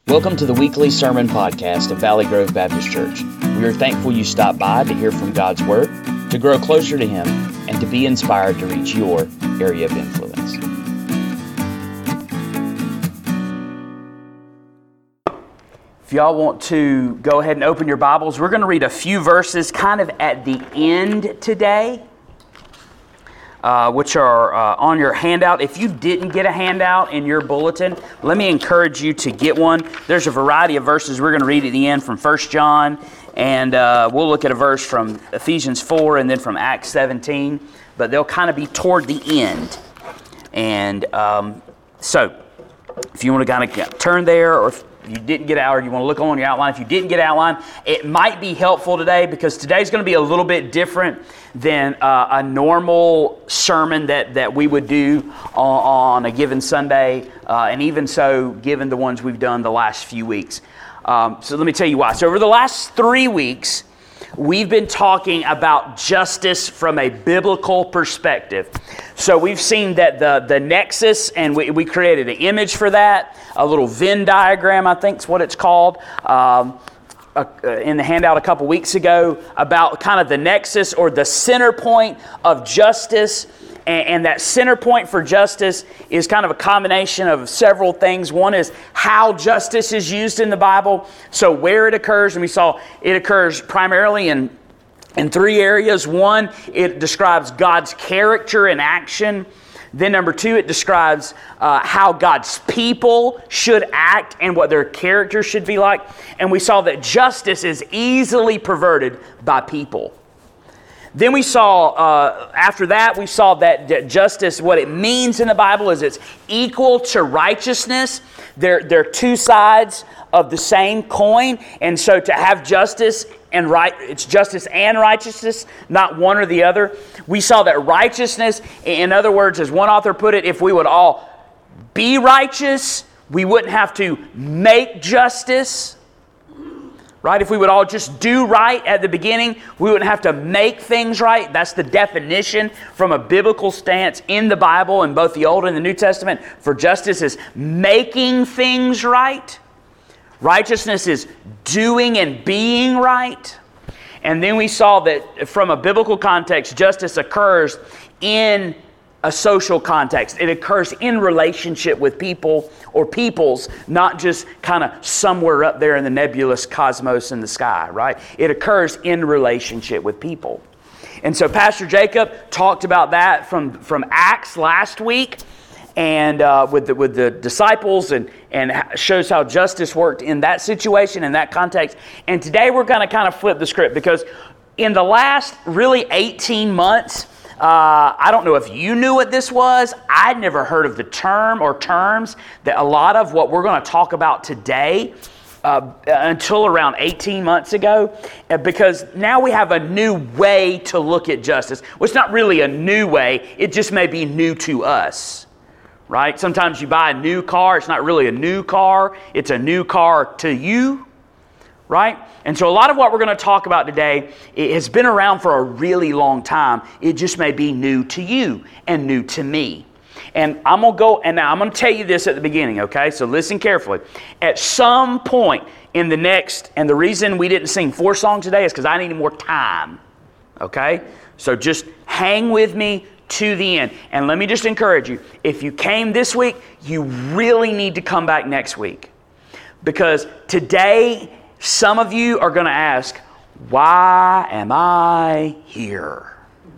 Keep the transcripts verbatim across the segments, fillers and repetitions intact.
Welcome to the weekly sermon podcast of Valley Grove Baptist Church. We are thankful you stopped by to hear from God's Word, to grow closer to Him, and to be inspired to reach your area of influence. If y'all want to go ahead and open your Bibles, we're going to read a few verses kind of at the end today, uh, which are uh, on your handout. If you didn't get a handout in your bulletin, let me encourage you to get one. There's a variety of verses we're going to read at the end from First John, and uh, we'll look at a verse from Ephesians four and then from Acts seventeen, but they'll kind of be toward the end. And um, so, if you want to kind of turn there, or if you didn't get out, or you want to look on your outline, if you didn't get outline, it might be helpful today because today's going to be a little bit different than uh, a normal sermon that, that we would do on, on a given Sunday, uh, and even so, given the ones we've done the last few weeks. Um, so let me tell you why. So over the last three weeks, we've been talking about justice from a biblical perspective. So we've seen that the, the nexus, and we, we created an image for that, a little Venn diagram, I think is what it's called, um, uh, in the handout a couple weeks ago, about kind of the nexus or the center point of justice. And, and that center point for justice is kind of a combination of several things. One is how justice is used in the Bible, so where it occurs, and we saw it occurs primarily in In three areas. One, it describes God's character and action. Then number two, it describes uh, how God's people should act and what their character should be like. And we saw that justice is easily perverted by people. Then we saw, uh, after that, we saw that, that justice, what it means in the Bible is it's equal to righteousness. They're, they're two sides of the same coin. And so to have justice and right, it's justice and righteousness, not one or the other. We saw that righteousness, in other words, as one author put it, if we would all be righteous, we wouldn't have to make justice. Right? If we would all just do right at the beginning, we wouldn't have to make things right. That's the definition from a biblical stance in the Bible, in both the Old and the New Testament, for justice is making things right. Righteousness is doing and being right. And then we saw that from a biblical context, justice occurs in a social context. It occurs in relationship with people or peoples, not just kind of somewhere up there in the nebulous cosmos in the sky, right? It occurs in relationship with people. And so Pastor Jacob talked about that from, from Acts last week, and uh, with the, with the disciples, and, and shows how justice worked in that situation, in that context. And today we're going to kind of flip the script, because in the last really eighteen months, uh, I don't know if you knew what this was. I'd never heard of the term or terms that a lot of what we're going to talk about today uh, until around eighteen months ago, because now we have a new way to look at justice. Well, it's not really a new way. It just may be new to us. Right? Sometimes you buy a new car. It's not really a new car. It's a new car to you. Right? And so a lot of what we're going to talk about today, it has been around for a really long time. It just may be new to you and new to me. And I'm going to go, and now I'm going to tell you this at the beginning, okay? So listen carefully. At some point in the next, and the reason we didn't sing four songs today is because I needed more time. Okay? So just hang with me to the end. And let me just encourage you, if you came this week, you really need to come back next week. Because today, some of you are going to ask, why am I here?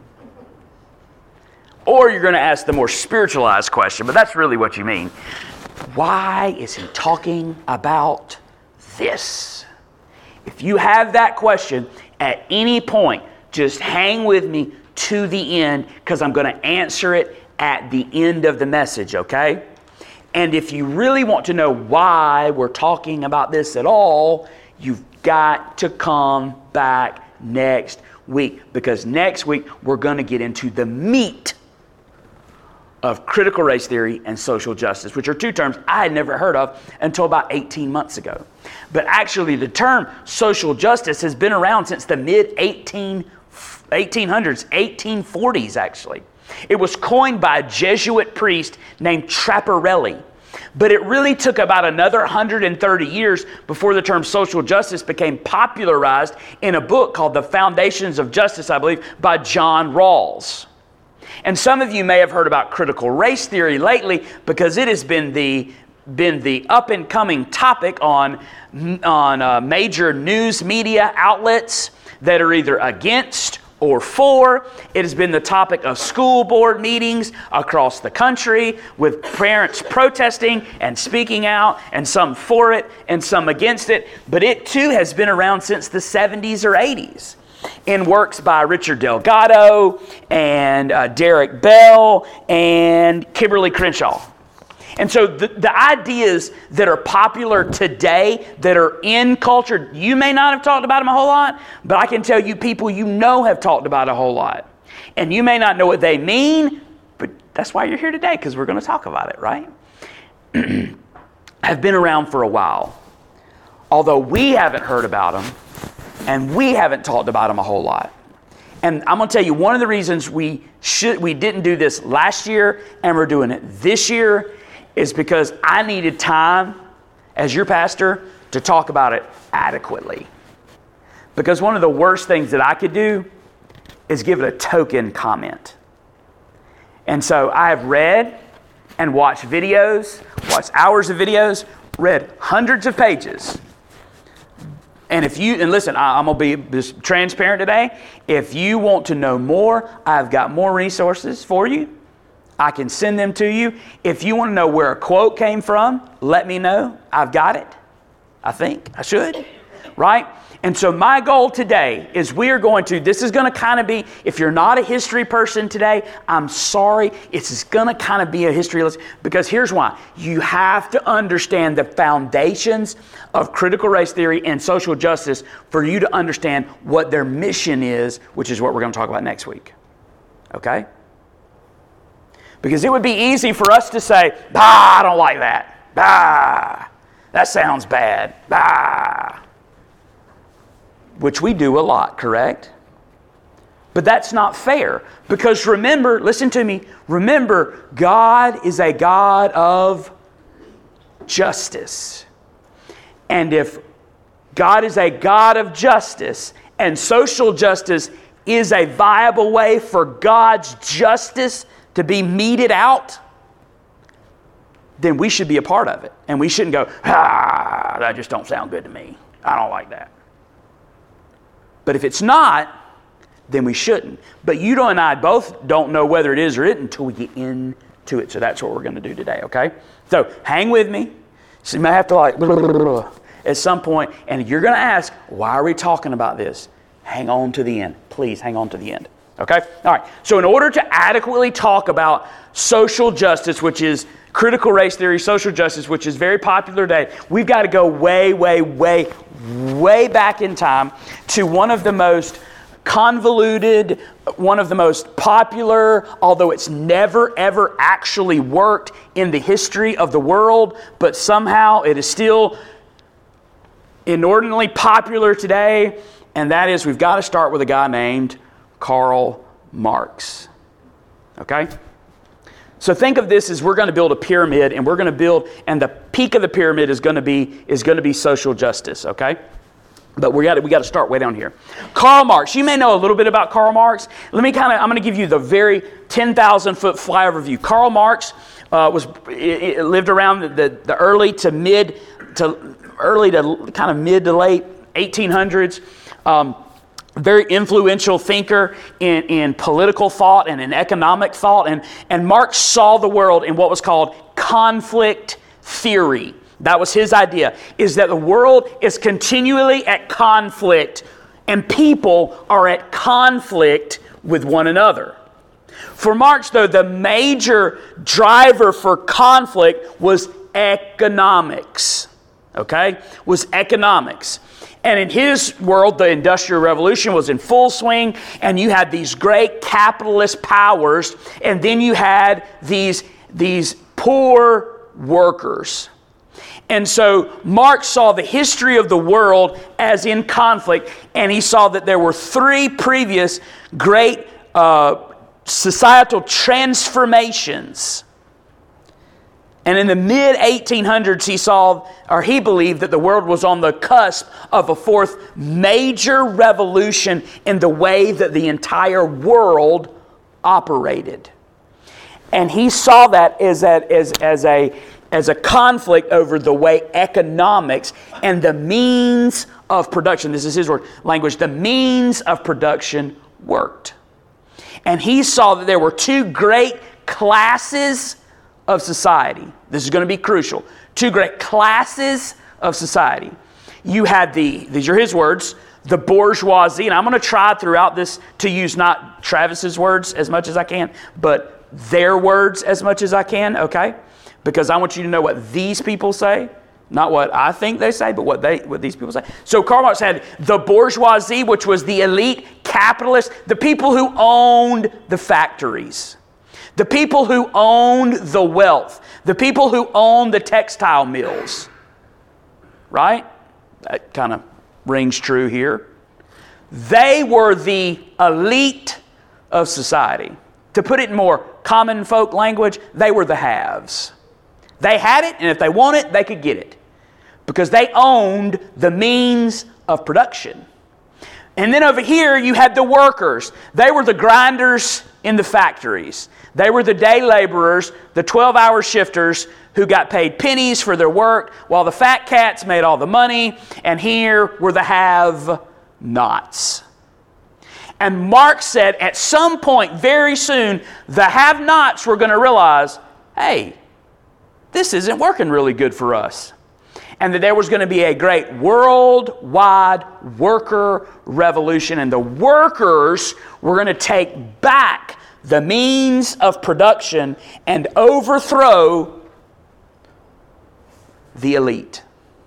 Or you're going to ask the more spiritualized question, but that's really what you mean. Why is he talking about this? If you have that question at any point, just hang with me to the end, because I'm going to answer it at the end of the message, okay? And if you really want to know why we're talking about this at all, you've got to come back next week, because next week we're going to get into the meat of critical race theory and social justice, which are two terms I had never heard of until about eighteen months ago. But actually the term social justice has been around since the mid eighteen hundreds, eighteen forties actually. It was coined by a Jesuit priest named Traparelli. But it really took about another one hundred thirty years before the term social justice became popularized in a book called The Foundations of Justice, I believe, by John Rawls. And some of you may have heard about critical race theory lately because it has been the been the up-and-coming topic on, on uh, major news media outlets that are either against or for. It has been the topic of school board meetings across the country with parents protesting and speaking out, and some for it and some against it. But it too has been around since the seventies or eighties. In works by Richard Delgado and uh, Derek Bell and Kimberly Crenshaw. And so the, the ideas that are popular today, that are in culture, you may not have talked about them a whole lot, but I can tell you people you know have talked about a whole lot. And you may not know what they mean, but that's why you're here today, because we're going to talk about it, right? Have been around for a while. Although we haven't heard about them, and we haven't talked about them a whole lot. And I'm going to tell you, one of the reasons we should we didn't do this last year and we're doing it this year is because I needed time as your pastor to talk about it adequately. Because one of the worst things that I could do is give it a token comment. And so I have read and watched videos, watched hours of videos, read hundreds of pages. And if you, and listen, I, I'm going to be just transparent today. If you want to know more, I've got more resources for you. I can send them to you. If you want to know where a quote came from, let me know. I've got it. I think I should, right? And so my goal today is we are going to, this is going to kind of be, if you're not a history person today, I'm sorry. It's going to kind of be a history lesson because here's why. You have to understand the foundations of critical race theory and social justice for you to understand what their mission is, which is what we're going to talk about next week. Okay? Because it would be easy for us to say, bah, I don't like that. Bah, that sounds bad. Bah. Which we do a lot, correct? But that's not fair. Because remember, listen to me, remember, God is a God of justice. And if God is a God of justice, and social justice is a viable way for God's justice to be meted out, then we should be a part of it. And we shouldn't go, ah, that just don't sound good to me. I don't like that. But if it's not, then we shouldn't. But you and I both don't know whether it is or isn't until we get into it. So that's what we're going to do today, okay? So hang with me. So you may have to like, blah, blah, blah, blah, at some point, and you're going to ask, why are we talking about this? Hang on to the end. Please hang on to the end. Okay? All right. So in order to adequately talk about social justice, which is critical race theory, social justice, which is very popular today, we've got to go way, way, way, way back in time to one of the most convoluted, one of the most popular, although it's never, ever actually worked in the history of the world, but somehow it is still inordinately popular today, and that is we've got to start with a guy named Karl Marx. Okay? So think of this as we're going to build a pyramid, and we're going to build, and the peak of the pyramid is going to be is going to be social justice. Okay? But we got to we got to start way down here. Karl Marx. You may know a little bit about Karl Marx. Let me kind of I'm going to give you the very ten thousand foot flyover view. Karl Marx uh, was it, it lived around the, the, the early to mid to early to kind of mid to late eighteen hundreds. Um, very influential thinker in, in political thought and in economic thought. And, and Marx saw the world in what was called conflict theory. That was his idea, is that the world is continually at conflict and people are at conflict with one another. For Marx, though, the major driver for conflict was economics. Okay? Was economics. And in his world, the Industrial Revolution was in full swing, and you had these great capitalist powers, and then you had these, these poor workers. And so Marx saw the history of the world as in conflict, and he saw that there were three previous great uh, societal transformations And in the mid eighteen hundreds, he saw, or he believed, that the world was on the cusp of a fourth major revolution in the way that the entire world operated. And he saw that as a, as, as a, as a conflict over the way economics and the means of production, this is his word, language, the means of production worked. And he saw that there were two great classes of society. This is going to be crucial. Two great classes of society. You had the, these are his words, the bourgeoisie, and I'm going to try throughout this to use not Travis's words as much as I can, but their words as much as I can, okay? Because I want you to know what these people say, not what I think they say, but what they what these people say. So Karl Marx had the bourgeoisie, which was the elite capitalists, the people who owned the factories. The people who owned the wealth. The people who owned the textile mills. Right? That kind of rings true here. They were the elite of society. To put it in more common folk language, they were the haves. They had it, and if they want it, they could get it. Because they owned the means of production. And then over here, you had the workers. They were the grinders in the factories. They were the day laborers, the twelve-hour shifters who got paid pennies for their work, while the fat cats made all the money. And here were the have-nots. And Marx said at some point very soon, the have-nots were going to realize, hey, this isn't working really good for us. And that there was going to be a great worldwide worker revolution. And the workers were going to take back the means of production and overthrow the elite.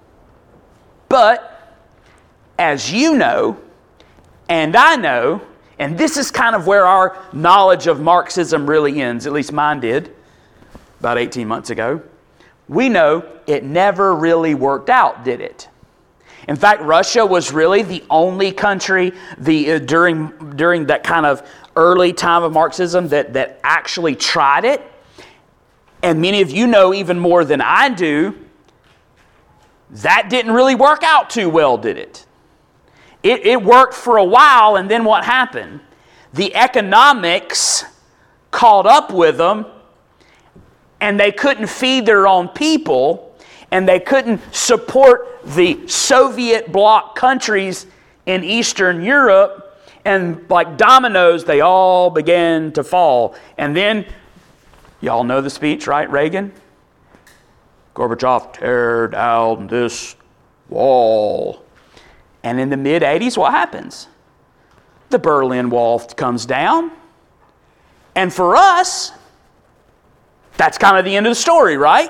But, as you know, and I know, and this is kind of where our knowledge of Marxism really ends, at least mine did, about eighteen months ago. We know it never really worked out, did it? In fact, Russia was really the only country the uh, during during that kind of early time of Marxism that, that actually tried it. And many of you know even more than I do, that didn't really work out too well, did it? It, it worked for a while, and then what happened? The economics caught up with them, and they couldn't feed their own people, and they couldn't support the Soviet bloc countries in Eastern Europe, and like dominoes, they all began to fall. And then, y'all know the speech, right? Reagan? Gorbachev, tear down this wall. And in the mid eighties, what happens? The Berlin Wall comes down. And for us, that's kind of the end of the story, right?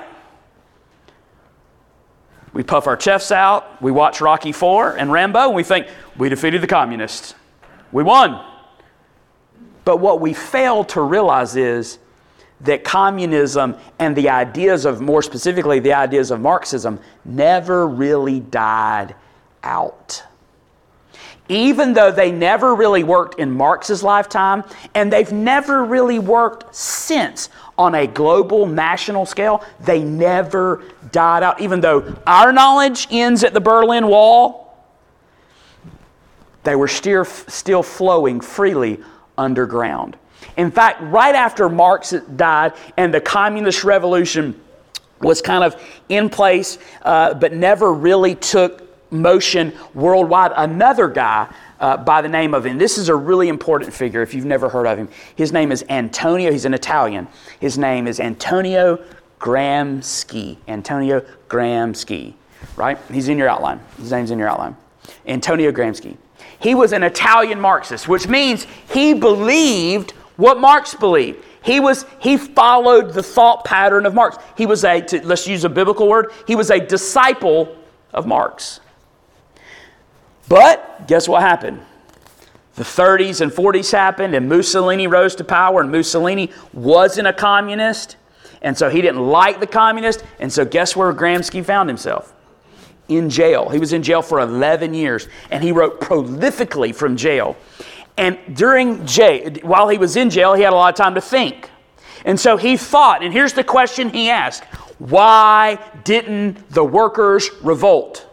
We puff our chests out, we watch Rocky four and Rambo, and we think, we defeated the communists. We won. But what we fail to realize is that communism and the ideas of, more specifically, the ideas of Marxism never really died out. Even though they never really worked in Marx's lifetime, and they've never really worked since on a global national scale, they never died out. Even though our knowledge ends at the Berlin Wall, they were still, still flowing freely underground. In fact, right after Marx died and the communist revolution was kind of in place, uh, but never really took motion worldwide, another guy uh, by the name of, and this is a really important figure if you've never heard of him, his name is Antonio, he's an Italian, his name is Antonio Gramsci, Antonio Gramsci, right? He's in your outline, his name's in your outline, Antonio Gramsci. He was an Italian Marxist, which means he believed what Marx believed. He was he followed the thought pattern of Marx. He was a, to, let's use a biblical word, he was a disciple of Marx. But guess what happened? The thirties and forties happened, and Mussolini rose to power, and Mussolini wasn't a communist, and so he didn't like the communists, and so guess where Gramsci found himself? In jail. He was in jail for eleven years, and he wrote prolifically from jail. And during jail, while he was in jail, he had a lot of time to think. And so he thought, and here's the question he asked: Why didn't the workers revolt?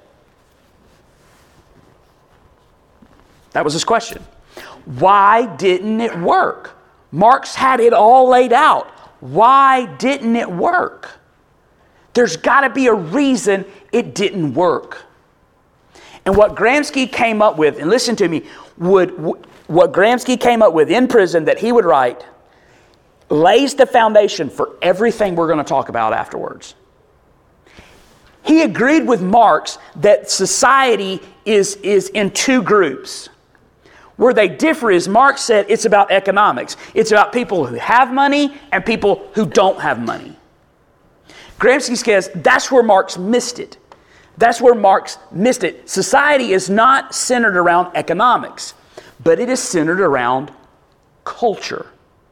That was his question. Why didn't it work? Marx had it all laid out. Why didn't it work? There's got to be a reason it didn't work. And what Gramsci came up with, and listen to me, would what Gramsci came up with in prison that he would write lays the foundation for everything we're going to talk about afterwards. He agreed with Marx that society is, is in two groups. Where they differ is Marx said it's about economics. It's about people who have money and people who don't have money. Gramsci says that's where Marx missed it. That's where Marx missed it. Society is not centered around economics, but it is centered around culture.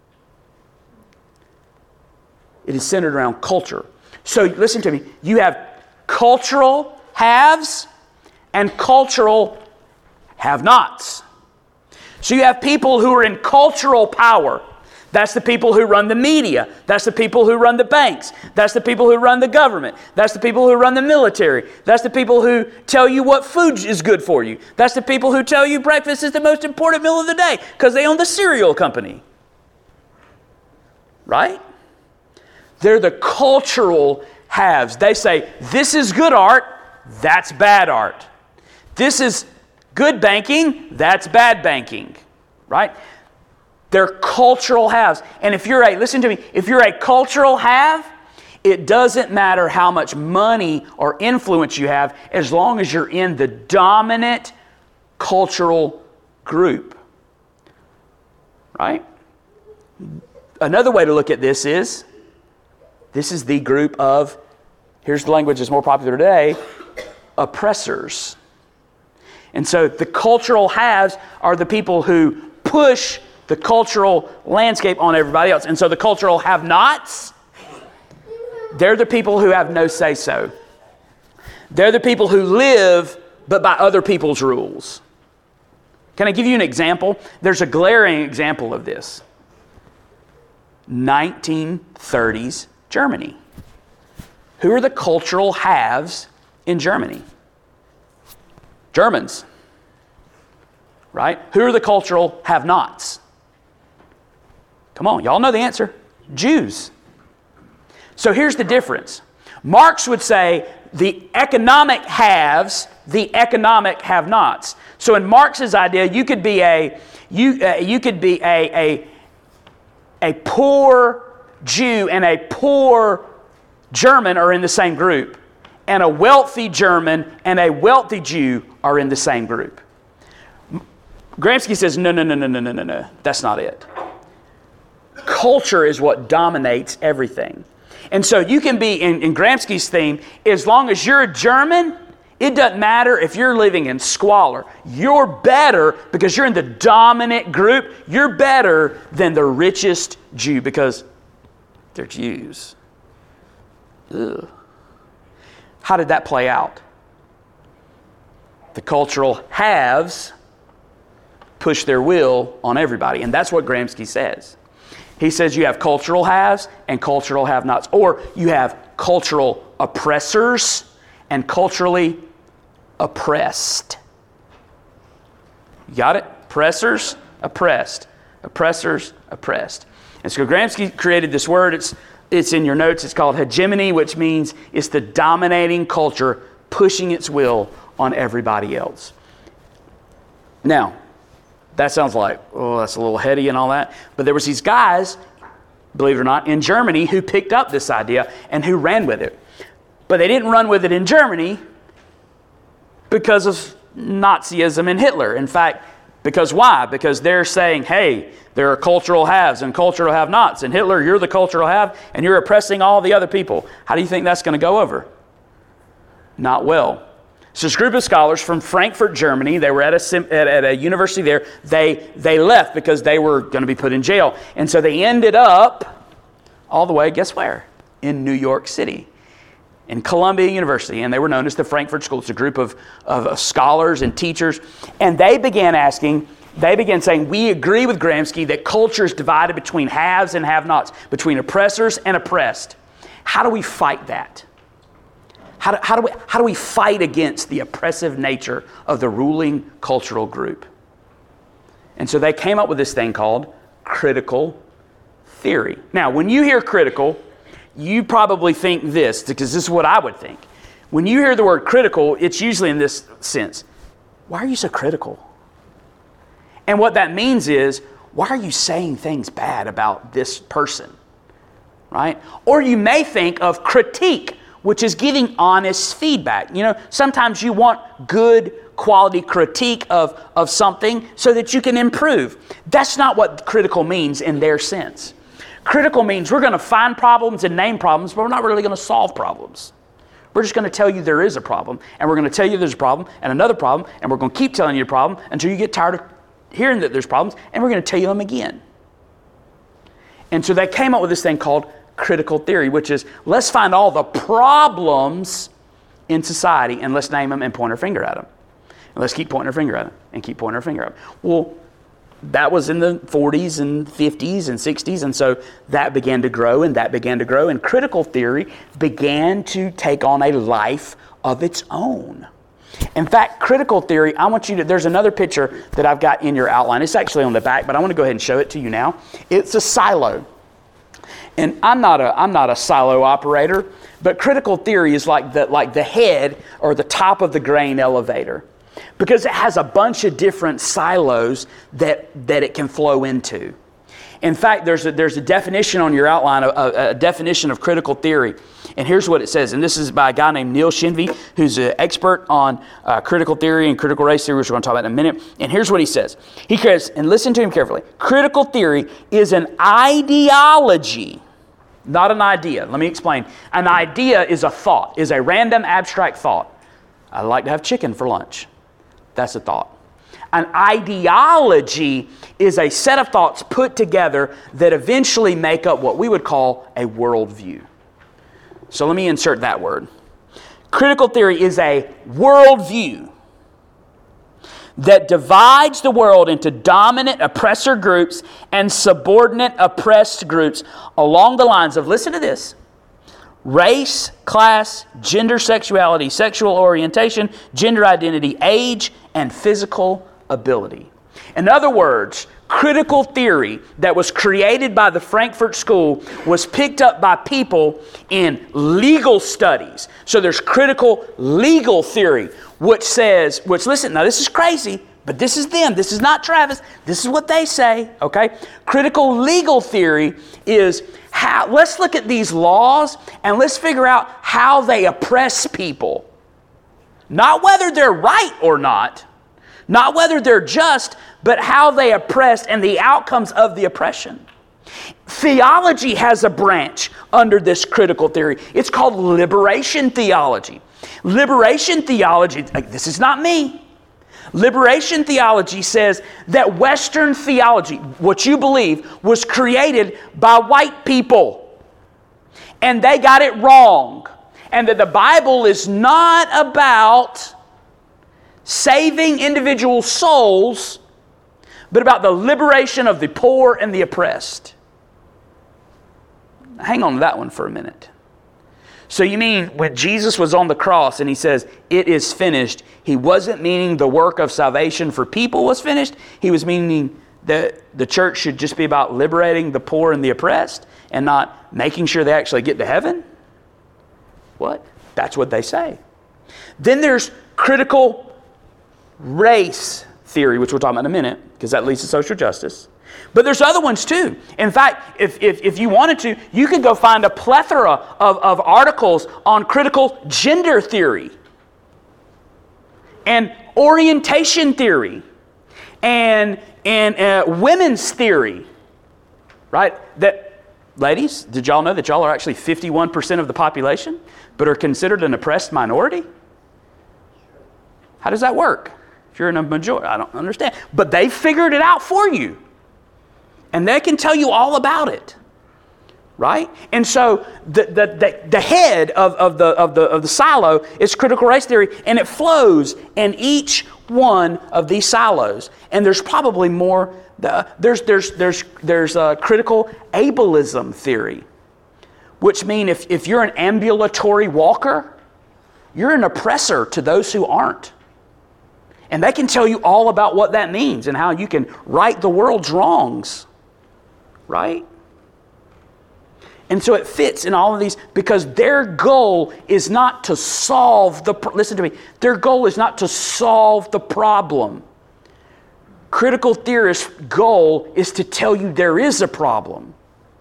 It is centered around culture. So listen to me. You have cultural haves and cultural have-nots. So you have people who are in cultural power. That's the people who run the media. That's the people who run the banks. That's the people who run the government. That's the people who run the military. That's the people who tell you what food is good for you. That's the people who tell you breakfast is the most important meal of the day because they own the cereal company. Right? They're the cultural haves. They say, this is good art, that's bad art. This is good banking, that's bad banking. Right? They're cultural haves. And if you're a, listen to me, if you're a cultural have, it doesn't matter how much money or influence you have as long as you're in the dominant cultural group. Right? Another way to look at this is, this is the group of, here's the language that's more popular today, oppressors. And so the cultural haves are the people who push the cultural landscape on everybody else. And so the cultural have-nots, they're the people who have no say-so. They're the people who live but by other people's rules. Can I give you an example? There's a glaring example of this. nineteen thirties Germany. Who are the cultural haves in Germany? Germans. Right? Who are the cultural have-nots? Come on, y'all know the answer. Jews. So here's the difference. Marx would say the economic haves, the economic have-nots. So in Marx's idea, you could be a you uh, you could be a, a a poor Jew and a poor German are in the same group, and a wealthy German and a wealthy Jew are in the same group. Gramsci says, no, no, no, no, no, no, no, no. That's not it. Culture is what dominates everything. And so you can be, in, in Gramsci's theme, as long as you're a German, it doesn't matter if you're living in squalor. You're better because you're in the dominant group. You're better than the richest Jew because they're Jews. Ugh. How did that play out? The cultural haves push their will on everybody. And that's what Gramsci says. He says you have cultural haves and cultural have-nots. Or you have cultural oppressors and culturally oppressed. You got it? Oppressors, oppressed. Oppressors, oppressed. And so Gramsci created this word. It's, it's in your notes. It's called hegemony, which means it's the dominating culture pushing its will on everybody else. Now, that sounds like, oh, that's a little heady and all that. But there was these guys, believe it or not, in Germany who picked up this idea and who ran with it. But they didn't run with it in Germany because of Nazism and Hitler. In fact, because why? Because they're saying, hey, there are cultural haves and cultural have-nots. And Hitler, you're the cultural have, and you're oppressing all the other people. How do you think that's going to go over? Not well. So this group of scholars from Frankfurt, Germany, they were at a, at, at a university there. They, they left because they were going to be put in jail. And so they ended up all the way, guess where? In New York City, in Columbia University. And they were known as the Frankfurt School. It's a group of, of scholars and teachers. And they began asking, they began saying, we agree with Gramsci that culture is divided between haves and have-nots, between oppressors and oppressed. how do we fight that? How do, how do we, how do we fight against the oppressive nature of the ruling cultural group? And so they came up with this thing called critical theory. Now, when you hear critical, you probably think this, because this is what I would think. When you hear the word critical, it's usually in this sense. Why are you so critical? And what that means is, why are you saying things bad about this person? Right? Or you may think of critique, which is giving honest feedback. You know, sometimes you want good quality critique of, of something so that you can improve. That's not what critical means in their sense. Critical means we're going to find problems and name problems, but we're not really going to solve problems. We're just going to tell you there is a problem, and we're going to tell you there's a problem, and another problem, and we're going to keep telling you a problem until you get tired of hearing that there's problems, and we're going to tell you them again. And so they came up with this thing called critical theory, which is, let's find all the problems in society, and let's name them and point our finger at them. And let's keep pointing our finger at them, and keep pointing our finger at them. Well, that was in the forties and fifties and sixties, and so that began to grow, and that began to grow, and critical theory began to take on a life of its own. In fact, critical theory, I want you to, there's another picture that I've got in your outline. It's actually on the back, but I want to go ahead and show it to you now. It's a silo. And I'm not a I'm not a silo operator, but critical theory is like the like the head or the top of the grain elevator, because it has a bunch of different silos that that it can flow into. In fact, there's a, there's a definition on your outline, a, a definition of critical theory. And here's what it says. And this is by a guy named Neil Shenvi, who's an expert on uh, critical theory and critical race theory, which we're going to talk about in a minute. And here's what he says. He says, and listen to him carefully, critical theory is an ideology, not an idea. Let me explain. An idea is a thought, is a random abstract thought. I like to have chicken for lunch. That's a thought. An ideology is a set of thoughts put together that eventually make up what we would call a worldview. So let me insert that word. Critical theory is a worldview that divides the world into dominant oppressor groups and subordinate oppressed groups along the lines of, listen to this, race, class, gender, sexuality, sexual orientation, gender identity, age, and physical ability. In other words, critical theory that was created by the Frankfurt School was picked up by people in legal studies. So there's critical legal theory, which says, which listen, now this is crazy, but this is them. This is not Travis. This is what they say, okay? Critical legal theory is how, let's look at these laws and let's figure out how they oppress people. Not whether they're right or not, not whether they're just, but how they oppress and the outcomes of the oppression. Theology has a branch under this critical theory. It's called liberation theology. Liberation theology, this is not me. Liberation theology says that Western theology, what you believe, was created by white people. And they got it wrong. And that the Bible is not about saving individual souls, but about the liberation of the poor and the oppressed. Hang on to that one for a minute. So you mean when Jesus was on the cross and he says, it is finished, he wasn't meaning the work of salvation for people was finished. He was meaning that the church should just be about liberating the poor and the oppressed and not making sure they actually get to heaven? What? That's what they say. Then there's critical race theory, which we'll talk about in a minute, because that leads to social justice. But there's other ones too. In fact, if, if, if you wanted to, you could go find a plethora of, of articles on critical gender theory and orientation theory and, and uh, women's theory, right? That, ladies, did y'all know that y'all are actually fifty-one percent of the population, but are considered an oppressed minority? How does that work? If you're in a majority, I don't understand. But they figured it out for you. And they can tell you all about it. Right? And so the, the, the, the head of, of, the, of, the, of the silo is critical race theory, and it flows in each one of these silos. And there's probably more. The, there's there's there's there's a critical ableism theory, which mean if, if you're an ambulatory walker, you're an oppressor to those who aren't. And they can tell you all about what that means and how you can right the world's wrongs. Right? And so it fits in all of these because their goal is not to solve the, listen to me, their goal is not to solve the problem. Critical theorists' goal is to tell you there is a problem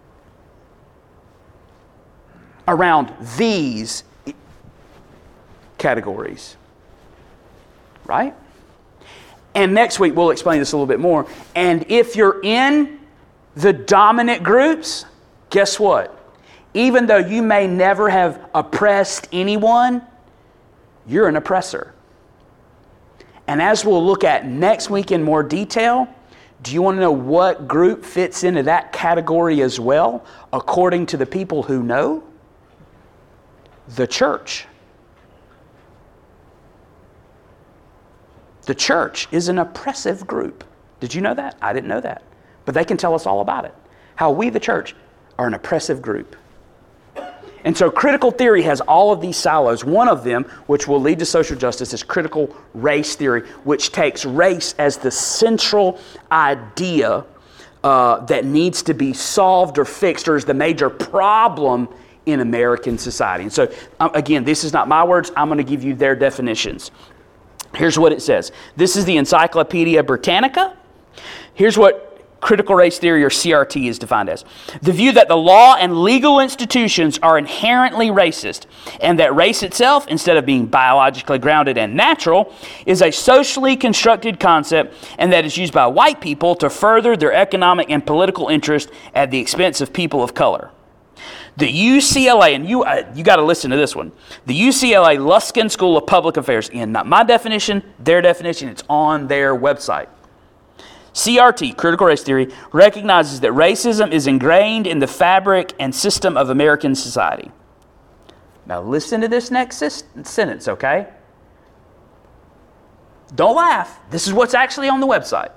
around these categories. Right? And next week we'll explain this a little bit more. And if you're in the dominant groups, guess what? Even though you may never have oppressed anyone, you're an oppressor. And as we'll look at next week in more detail, do you want to know what group fits into that category as well, according to the people who know? The church. The church is an oppressive group. Did you know that? I didn't know that. But they can tell us all about it. How we, the church, are an oppressive group. And so critical theory has all of these silos. One of them, which will lead to social justice, is critical race theory, which takes race as the central idea uh, that needs to be solved or fixed, or is the major problem in American society. And so, um, again, this is not my words. I'm going to give you their definitions. Here's what it says. This is the Encyclopedia Britannica. Here's what critical race theory, or C R T, is defined as: the view that the law and legal institutions are inherently racist, and that race itself, instead of being biologically grounded and natural, is a socially constructed concept, and that is used by white people to further their economic and political interest at the expense of people of color. The U C L A, and you uh, you got to listen to this one, the U C L A Luskin School of Public Affairs, in not my definition, their definition, it's on their website. C R T, critical race theory, recognizes that racism is ingrained in the fabric and system of American society. Now listen to this next sentence, okay? Don't laugh. This is what's actually on the website.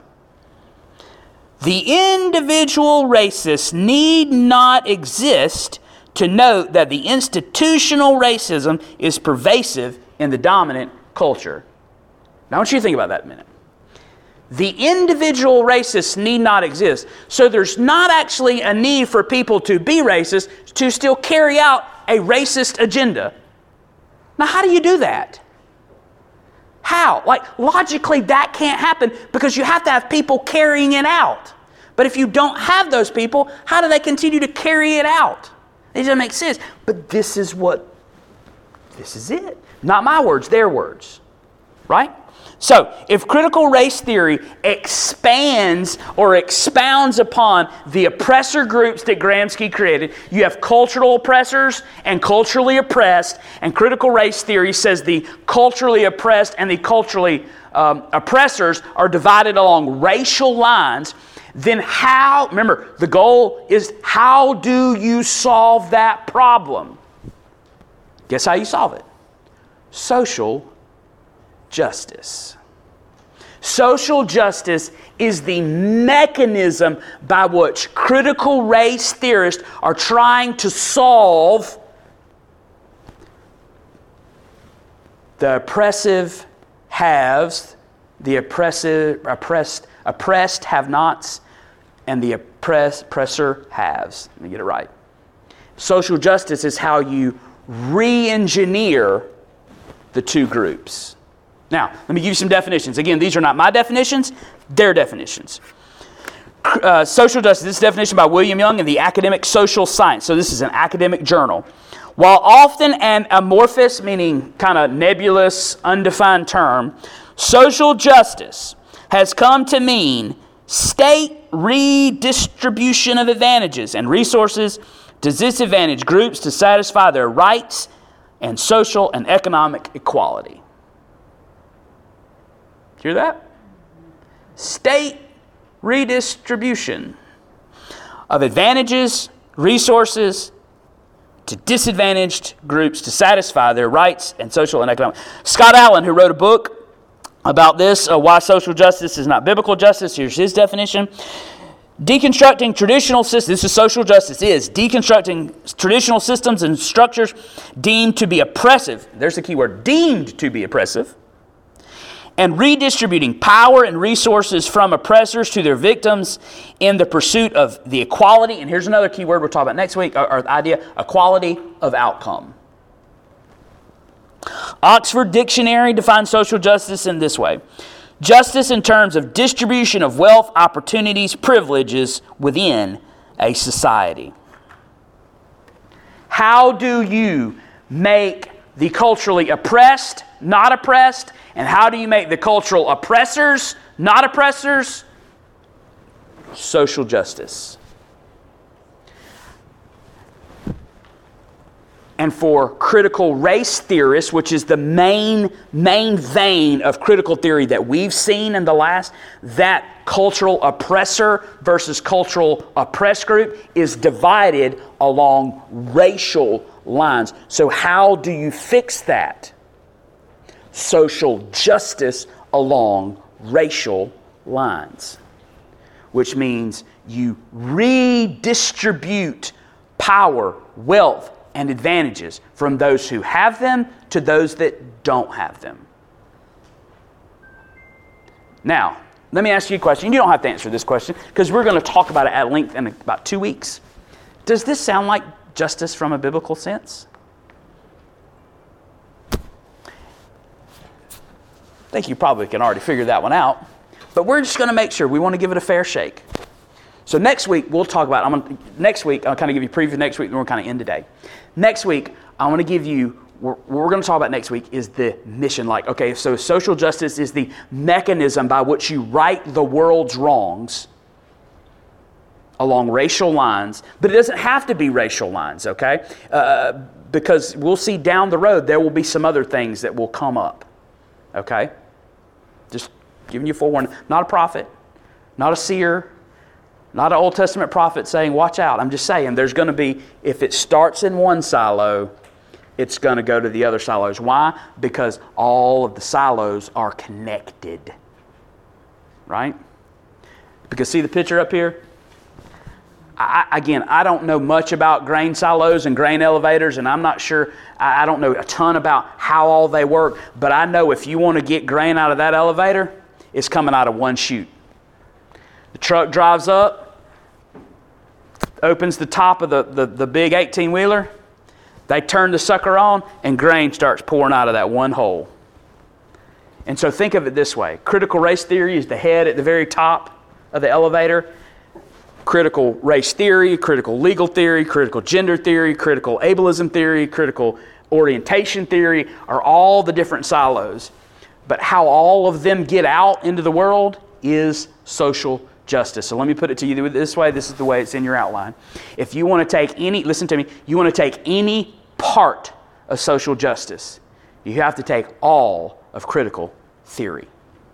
The individual racists need not exist to note that the institutional racism is pervasive in the dominant culture. Now I want you to think about that a minute. The individual racists need not exist. So there's not actually a need for people to be racist to still carry out a racist agenda. Now, how do you do that? How? Like, logically, that can't happen because you have to have people carrying it out. But if you don't have those people, how do they continue to carry it out? It doesn't make sense. But this is what, this is it. Not my words, their words. Right? So, if critical race theory expands or expounds upon the oppressor groups that Gramsci created, you have cultural oppressors and culturally oppressed, and critical race theory says the culturally oppressed and the culturally um, oppressors are divided along racial lines, then how, remember, the goal is how do you solve that problem? Guess how you solve it? Social justice. Social justice is the mechanism by which critical race theorists are trying to solve the oppressive haves, the oppressive, oppressed, oppressed have-nots, and the oppress, oppressor haves. Let me get it right. Social justice is how you re-engineer the two groups. Now, let me give you some definitions. Again, these are not my definitions, their definitions. Uh, social justice, this definition by William Young in the Academic Social Science. So this is an academic journal. While often an amorphous, meaning kind of nebulous, undefined term, social justice has come to mean state redistribution of advantages and resources to disadvantaged groups to satisfy their rights and social and economic equality. Hear that? State redistribution of advantages, resources to disadvantaged groups to satisfy their rights and social and economic. Scott Allen, who wrote a book about this, uh, Why Social Justice is Not Biblical Justice, here's his definition. Deconstructing traditional systems, this is social justice, is deconstructing traditional systems and structures deemed to be oppressive. There's the key word, deemed to be oppressive. And redistributing power and resources from oppressors to their victims in the pursuit of the equality, and here's another key word we'll talk about next week, or, or the idea, equality of outcome. Oxford Dictionary defines social justice in this way. Justice in terms of distribution of wealth, opportunities, privileges within a society. How do you make the culturally oppressed not oppressed? And how do you make the cultural oppressors not oppressors? Social justice. And for critical race theorists, which is the main, main vein of critical theory that we've seen in the last, that cultural oppressor versus cultural oppressed group is divided along racial lines. So how do you fix that? Social justice along racial lines, which means you redistribute power, wealth, and advantages from those who have them to those that don't have them. Now, let me ask you a question. You don't have to answer this question because we're going to talk about it at length in about two weeks. Does this sound like justice from a biblical sense? I think you probably can already figure that one out. But we're just going to make sure. We want to give it a fair shake. So next week, we'll talk about, I'm gonna, next week, I'll kind of give you a preview next week, and we'll kind of end today. Next week, I want to give you, what we're going to talk about next week is the mission. Like, okay, so social justice is the mechanism by which you right the world's wrongs along racial lines, but it doesn't have to be racial lines, okay? Uh, because we'll see down the road, there will be some other things that will come up, okay? Just giving you forewarning. Not a prophet, not a seer, not an Old Testament prophet saying, watch out. I'm just saying there's going to be, if it starts in one silo, it's going to go to the other silos. Why? Because all of the silos are connected. Right? Because see the picture up here? I, again, I don't know much about grain silos and grain elevators, and I'm not sure, I, I don't know a ton about how all they work, but I know if you want to get grain out of that elevator, it's coming out of one chute. The truck drives up, opens the top of the, the, the big eighteen-wheeler. They turn the sucker on, and grain starts pouring out of that one hole. And so think of it this way. Critical race theory is the head at the very top of the elevator. Critical race theory, critical legal theory, critical gender theory, critical ableism theory, critical orientation theory are all the different silos. But how all of them get out into the world is social justice. So let me put it to you this way. This is the way it's in your outline. If you want to take any, listen to me, you want to take any part of social justice, you have to take all of critical theory.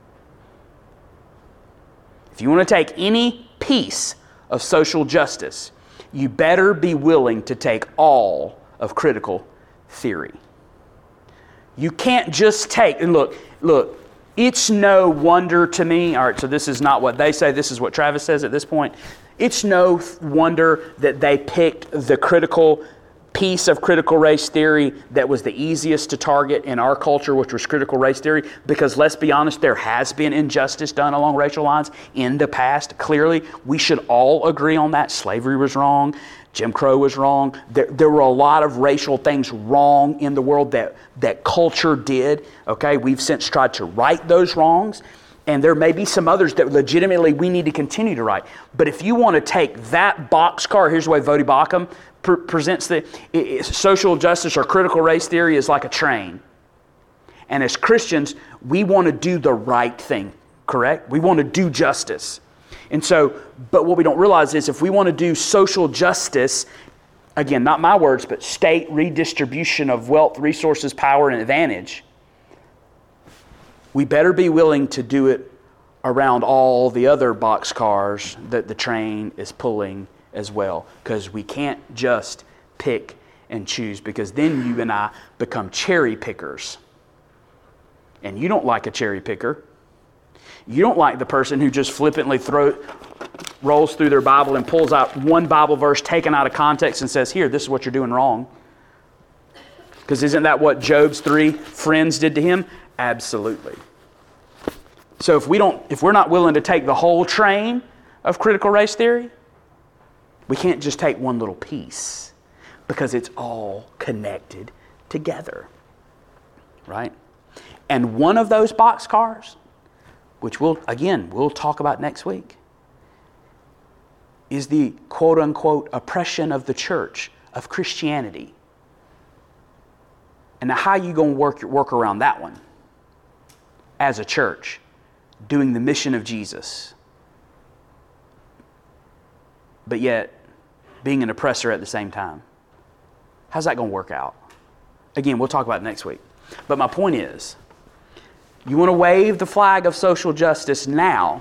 If you want to take any piece of social justice, you better be willing to take all of critical theory. You can't just take, and look, look, it's no wonder to me, all right, so this is not what they say, this is what Travis says at this point. It's no wonder that they picked the critical piece of critical race theory that was the easiest to target in our culture, which was critical race theory, because let's be honest, there has been injustice done along racial lines in the past. Clearly, we should all agree on that. Slavery was wrong. Jim Crow was wrong. There, there were a lot of racial things wrong in the world that, that culture did. Okay, we've since tried to right those wrongs, and there may be some others that legitimately we need to continue to right. But if you want to take that boxcar, here's the way Voddie Baucham pre- presents the it, it, social justice or critical race theory is like a train. And as Christians, we want to do the right thing, correct? We want to do justice. And so, but what we don't realize is if we want to do social justice, again, not my words, but state redistribution of wealth, resources, power, and advantage, we better be willing to do it around all the other boxcars that the train is pulling as well. Because we can't just pick and choose, because then you and I become cherry pickers. And you don't like a cherry picker. You don't like the person who just flippantly throw, rolls through their Bible and pulls out one Bible verse taken out of context and says, here, this is what you're doing wrong. Because isn't that what Job's three friends did to him? Absolutely. So if we don't, if we're not willing to take the whole train of critical race theory, we can't just take one little piece, because it's all connected together. Right? And one of those boxcars, which we'll, again, we'll talk about next week, is the quote-unquote oppression of the church, of Christianity. And now how are you going to work, work around that one as a church, doing the mission of Jesus, but yet being an oppressor at the same time? How's that going to work out? Again, we'll talk about it next week. But my point is, you want to wave the flag of social justice now,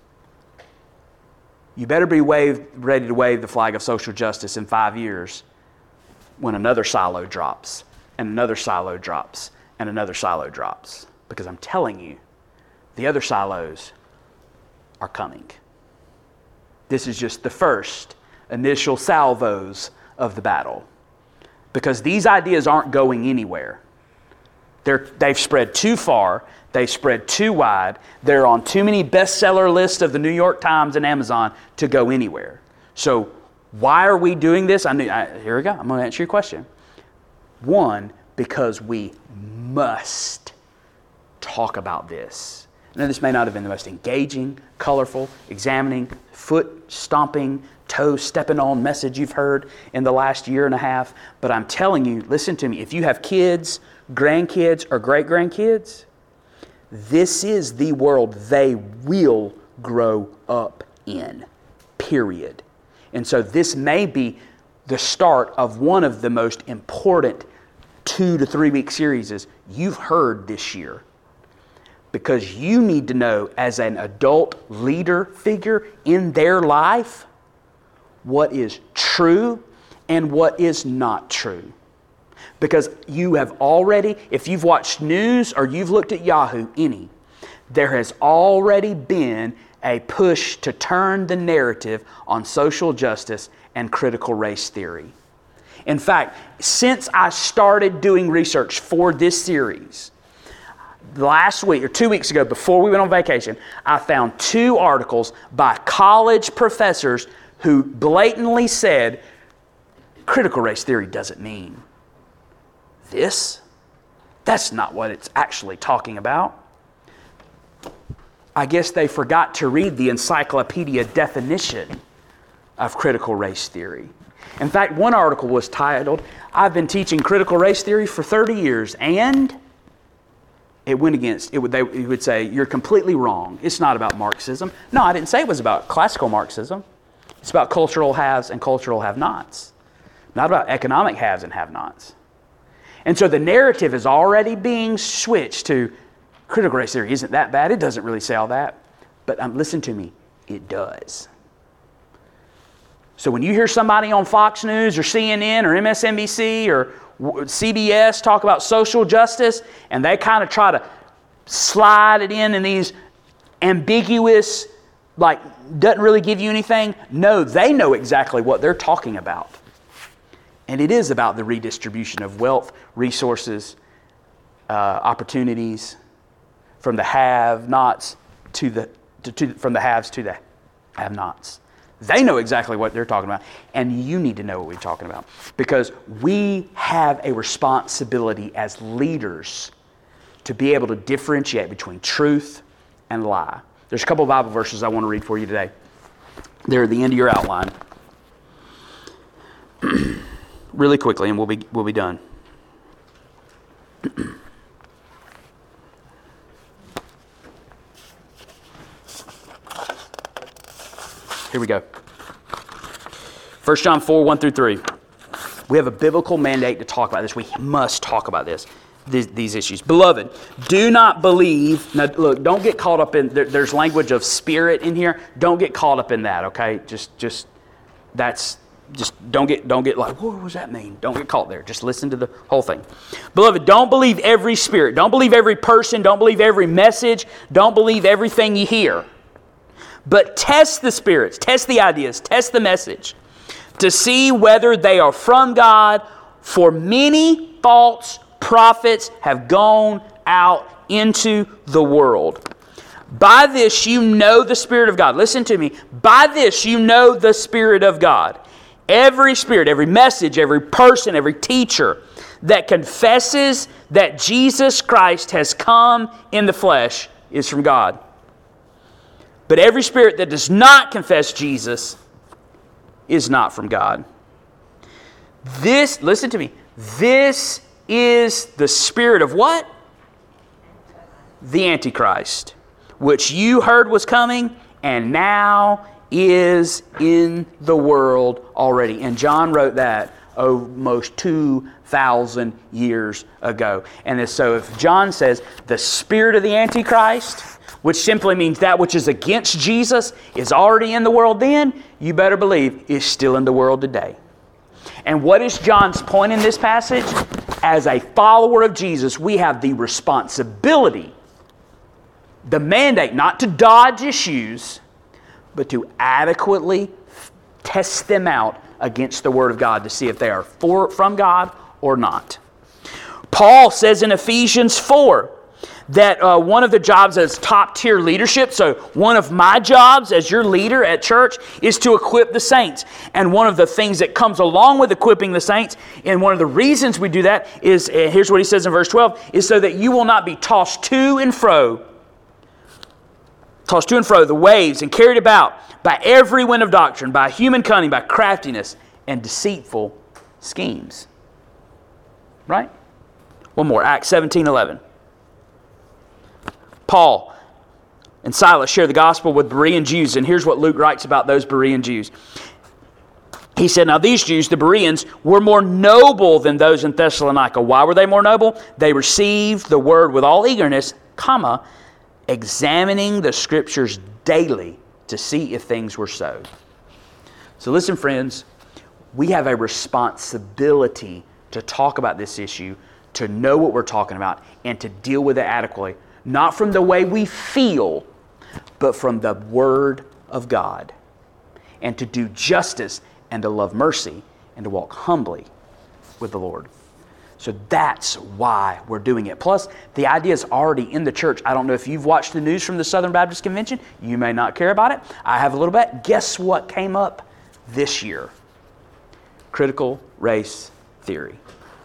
you better be waved, ready to wave the flag of social justice in five years when another silo drops, and another silo drops, and another silo drops. Because I'm telling you, the other silos are coming. This is just the first initial salvos of the battle. Because these ideas aren't going anywhere. They're, they've spread too far. They've spread too wide. They're on too many bestseller lists of the New York Times and Amazon to go anywhere. So why are we doing this? I knew, I, here we go. I'm going to answer your question. One, because we must talk about this. Now, this may not have been the most engaging, colorful, examining, foot stomping, toe stepping on message you've heard in the last year and a half, but I'm telling you, listen to me, if you have kids, grandkids, or great-grandkids, this is the world they will grow up in, period. And so this may be the start of one of the most important two to three week series you've heard this year. Because you need to know, as an adult leader figure in their life, what is true and what is not true. Because you have already, if you've watched news or you've looked at Yahoo, any, there has already been a push to turn the narrative on social justice and critical race theory. In fact, since I started doing research for this series, last week or two weeks ago, before we went on vacation, I found two articles by college professors who blatantly said critical race theory doesn't mean this. That's not what it's actually talking about. I guess they forgot to read the encyclopedia definition of critical race theory. In fact, one article was titled, "I've been teaching critical race theory for thirty years, and..." It went against, it would, they it would say, "You're completely wrong. It's not about Marxism." No, I didn't say it was about classical Marxism. It's about cultural haves and cultural have-nots. Not about economic haves and have-nots. And so the narrative is already being switched to critical race theory isn't that bad. It doesn't really say all that. But um, listen to me, it does. So when you hear somebody on Fox News or C N N or M S N B C or C B S talk about social justice, and they kind of try to slide it in in these ambiguous, like, doesn't really give you anything. No, they know exactly what they're talking about. And it is about the redistribution of wealth, resources, uh, opportunities from the have-nots to the to, to, from the haves to the have-nots. They know exactly what they're talking about, and you need to know what we're talking about, because we have a responsibility as leaders to be able to differentiate between truth and lie. There's a couple of Bible verses I want to read for you today. They're at the end of your outline. Really quickly, and we'll be we'll be done. Here we go. First John four, one through three. We have a biblical mandate to talk about this. We must talk about this, these, these issues. Beloved, do not believe. Now, look, don't get caught up in, there, there's language of spirit in here. Don't get caught up in that, okay? Just, just, that's, just don't get, don't get like, what does that mean? Don't get caught there. Just listen to the whole thing. Beloved, don't believe every spirit. Don't believe every person. Don't believe every message. Don't believe everything you hear. But test the spirits, test the ideas, test the message to see whether they are from God, for many false prophets have gone out into the world. By this you know the Spirit of God. Listen to me. By this you know the Spirit of God. Every spirit, every message, every person, every teacher that confesses that Jesus Christ has come in the flesh is from God. But every spirit that does not confess Jesus is not from God. This, listen to me, this is the spirit of what? The Antichrist, which you heard was coming and now is in the world already. And John wrote that almost two thousand years ago. And so if John says the spirit of the Antichrist, which simply means that which is against Jesus, is already in the world then, you better believe is still in the world today. And what is John's point in this passage? As a follower of Jesus, we have the responsibility, the mandate, not to dodge issues, but to adequately test them out against the Word of God to see if they are for, from God or not. Paul says in Ephesians four that uh, one of the jobs as top-tier leadership, so one of my jobs as your leader at church is to equip the saints. And one of the things that comes along with equipping the saints, and one of the reasons we do that is, uh, here's what he says in verse twelve, is so that you will not be tossed to and fro tossed to and fro the waves and carried about by every wind of doctrine, by human cunning, by craftiness and deceitful schemes. Right? One more, Acts seventeen eleven. Paul and Silas share the gospel with Berean Jews, and here's what Luke writes about those Berean Jews. He said, now these Jews, the Bereans, were more noble than those in Thessalonica. Why were they more noble? They received the word with all eagerness, comma, examining the Scriptures daily to see if things were so. So listen, friends, we have a responsibility to talk about this issue, to know what we're talking about, and to deal with it adequately. Not from the way we feel, but from the Word of God. And to do justice and to love mercy and to walk humbly with the Lord. So that's why we're doing it. Plus, the idea is already in the church. I don't know if you've watched the news from the Southern Baptist Convention. You may not care about it. I have a little bit. Guess what came up this year? Critical race theory.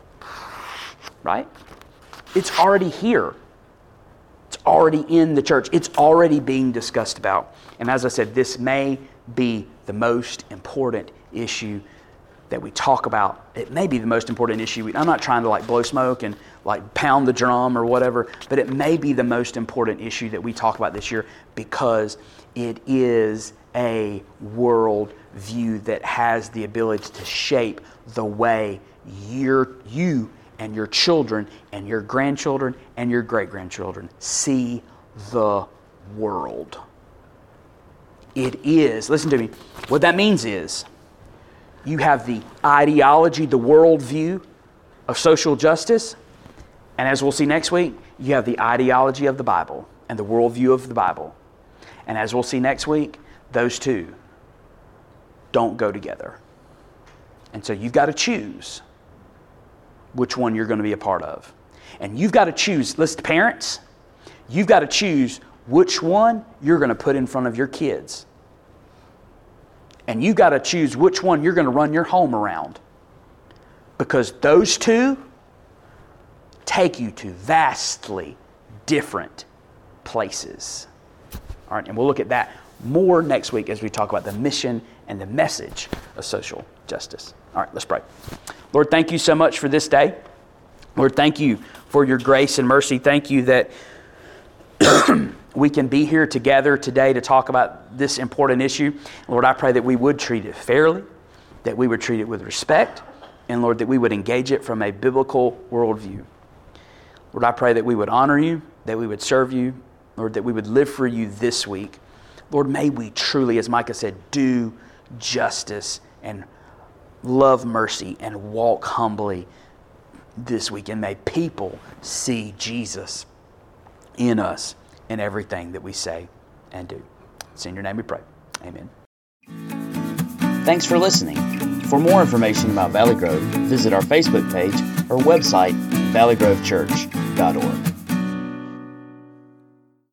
Right? It's already here. It's already in the church. It's already being discussed about. And as I said, this may be the most important issue that we talk about. It may be the most important issue. I'm not trying to like blow smoke and like pound the drum or whatever, but it may be the most important issue that we talk about this year because it is a world view that has the ability to shape the way your, you and your children and your grandchildren and your great-grandchildren see the world. It is, listen to me, what that means is you have the ideology, the worldview of social justice, and as we'll see next week, you have the ideology of the Bible and the worldview of the Bible. And as we'll see next week, those two don't go together. And so you've got to choose which one you're going to be a part of. And you've got to choose, listen, parents, you've got to choose which one you're going to put in front of your kids. And you've got to choose which one you're going to run your home around. Because those two take you to vastly different places. All right, and we'll look at that more next week as we talk about the mission and the message of social justice. All right, let's pray. Lord, thank you so much for this day. Lord, thank you for your grace and mercy. Thank you that we can be here together today to talk about this important issue. Lord, I pray that we would treat it fairly, that we would treat it with respect, and Lord, that we would engage it from a biblical worldview. Lord, I pray that we would honor you, that we would serve you, Lord, that we would live for you this week. Lord, may we truly, as Micah said, do justice and love mercy and walk humbly this week. And may people see Jesus in us in everything that we say and do. It's in your name we pray. Amen. Thanks for listening. For more information about Valley Grove, visit our Facebook page or website, valley grove church dot org.